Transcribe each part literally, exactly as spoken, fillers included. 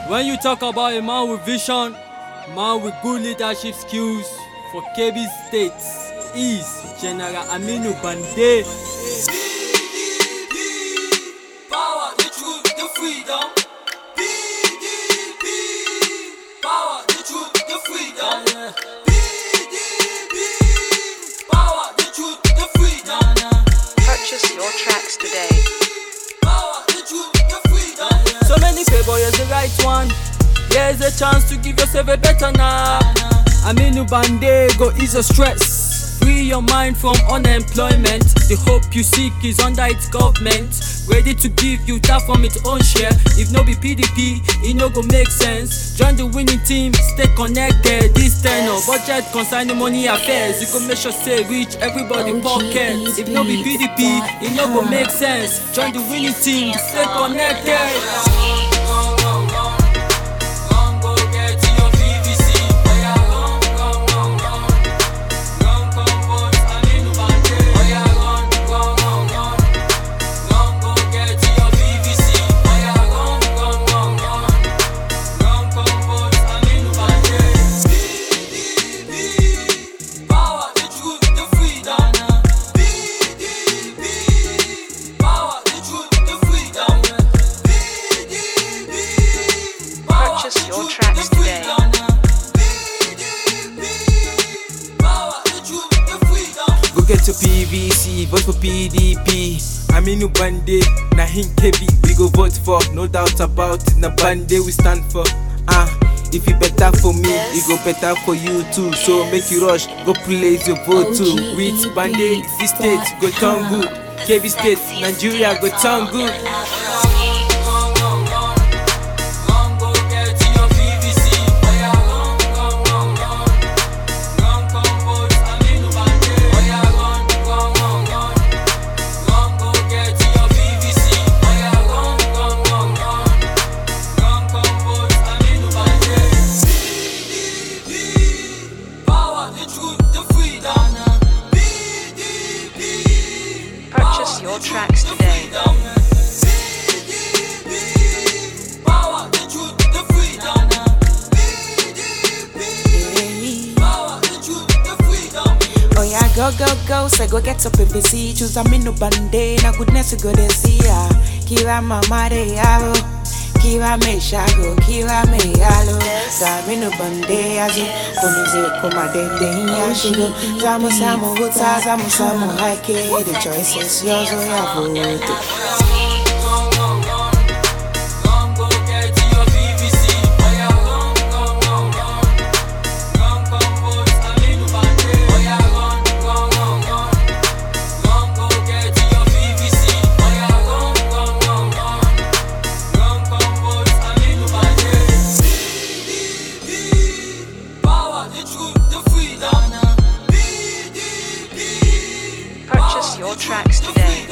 When you talk about a man with vision, man with good leadership skills for Kebbi State is General Aminu Bande. P D P, power, the truth, the freedom. P D P, power, the truth, the freedom. P D P, power, the truth, the freedom. Purchase your tracks today. Power, the truth, the freedom. So many say, boy, you're the right one. Here's a chance to give yourself a better now. Aminu Bande, go ease your stress. Free your mind from unemployment. The hope you seek is under its government, ready to give you that from its own share. If no be P D P, it no go make sense. Join the winning team, stay connected. This tenor, budget concerning money affairs. You go make sure say reach everybody pocket. If no be P D P, it no go make sense. Join the winning team, stay connected. Your tracks today. Go get your P V C, vote for P D P. Aminu Bande, na him Kebbi, we go vote for. No doubt about it, na Bande we stand for. Ah, if it better for me, it go better for you too. So make you rush, go place your vote too. With Bande, this state go turn good. Kebbi State, Nigeria go turn good. Purchase your tracks today. Oh yeah, go go go, say go get up P V C. Choose Aminu Bande, na goodness go de see ya. Kiwa mama de yalo, kiwa me shago, kiwa me yalo. Aminu Bande azu, kunize kuma de de yashigo. Zamu samu huta, zamu samu hake. The choice is yours, oh yeah, vote. Purchase your tracks today.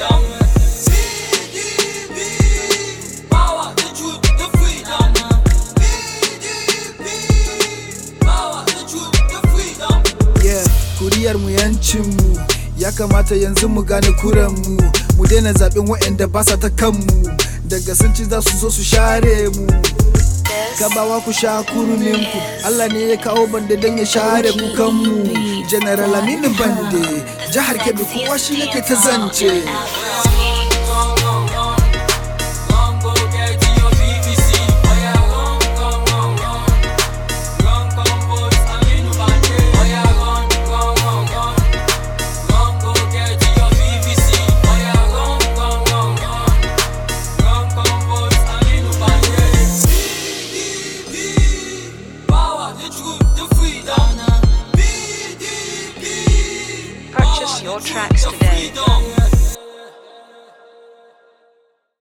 Yeah, kuriyar mu yancin mu ya kamata yanzu mu gane kuran mu mu daina zaben waɗanda ba sa ta kanmu daga sun ci za su zo su share mu. Kabawa ku sha kurumin ku, Allah ne ya kawo Bande don ya share kukan mu. General Aminu Bande, jihar Kebbi kowa shi yake ta zance. Purchase your tracks today.